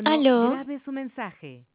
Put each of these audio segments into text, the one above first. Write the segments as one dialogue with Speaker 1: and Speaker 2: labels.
Speaker 1: Aló.
Speaker 2: Grabe su mensaje.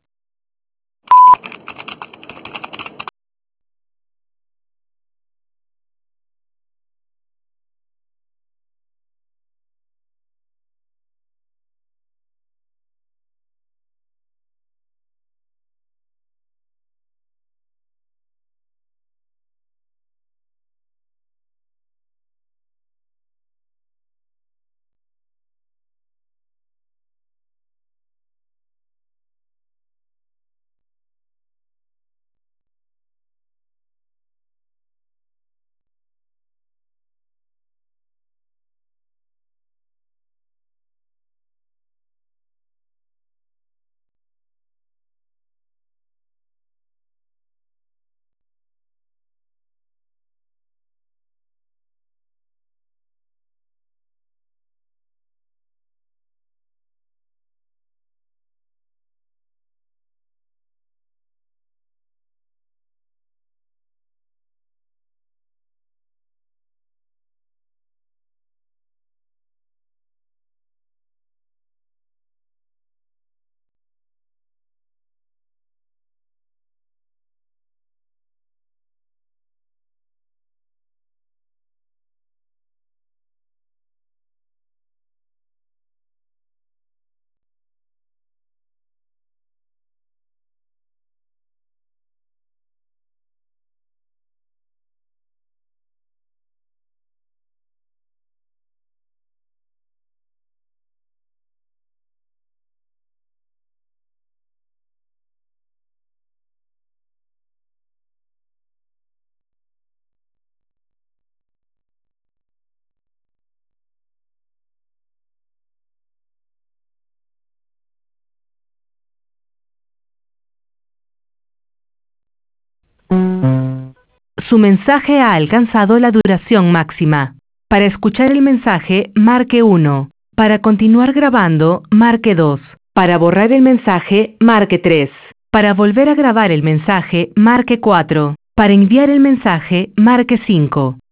Speaker 2: Su mensaje ha alcanzado la duración máxima. Para escuchar el mensaje, marque 1. Para continuar grabando, marque 2. Para borrar el mensaje, marque 3. Para volver a grabar el mensaje, marque 4. Para enviar el mensaje, marque 5.